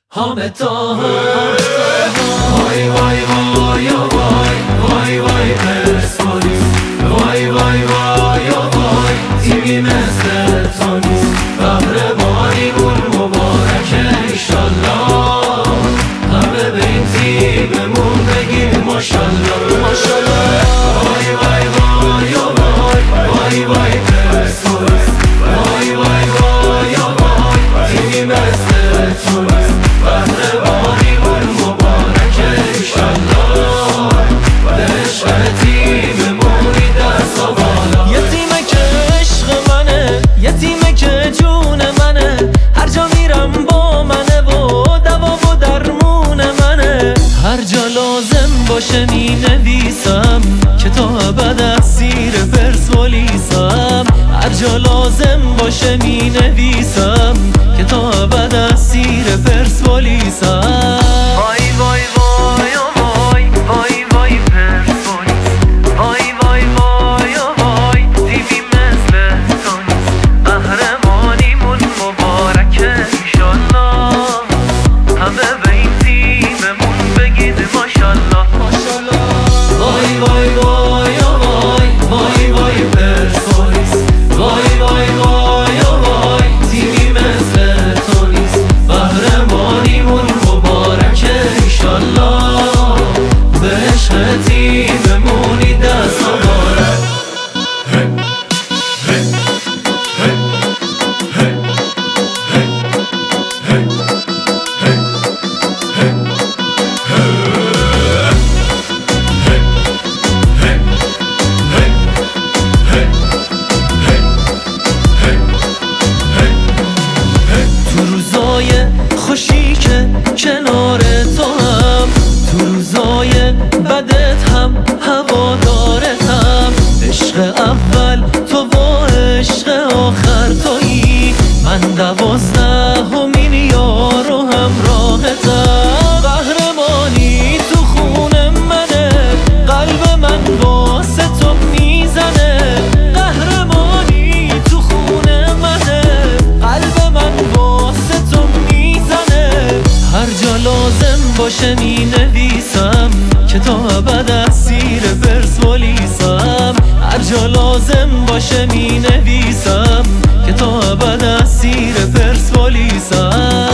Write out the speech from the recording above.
حامد طاها وای وای وای وای وای وای پرسپولیس وای وای وای وای تیمی مثل تو نیست قهرمانیمون مبارکه ایشالله همه به این تیممون بگیم ماشالله ماشالله وای وای وای وای وای وای پرسپولیس وای وای وای وای تیمی مثل تو نیست قهرمانیمون مبارکه ایشالله به عشق تیممونی دست و بالا یه تیمه که عشق منه، یه تیمه که جون منه، هر جا میرم با منه و دوا و درمون منه. هر جا لازم باشه می نویسم که تا ابد اسیر پرسپولیسم. هر جا لازم باشه می نویسم که تا ابد اسیر پرسپولیسم. وای وای وای وای وای وای پرسپولیس وای وای وای وای تیمی مثل تو نیست قهرمانیمون مبارکه ایشالله همه به این تیممون بگید ماشالله ماشالله. وای وای وای وای وای وای پرسپولیس وای وای وای وای تیمی مثل تو نیست قهرمانیمون مبارکه ایشالله به عشق تیممونی دست و بالا خوشی که کنار تو هم، تو روزای بدت هم هوادارتم. عشق اول تو و عشق آخر تویی، من 12مین یار و همراهتم. قهرمانی تو خون منه، قلب من واسه تو میزنه. قهرمانی تو خون منه، قلب من واسه تو هر جا لازم باشه می نویسم که تا ابد اسیر پرسپولیسم. هر جا لازم باشه می نویسم که تا ابد اسیر پرسپولیسم.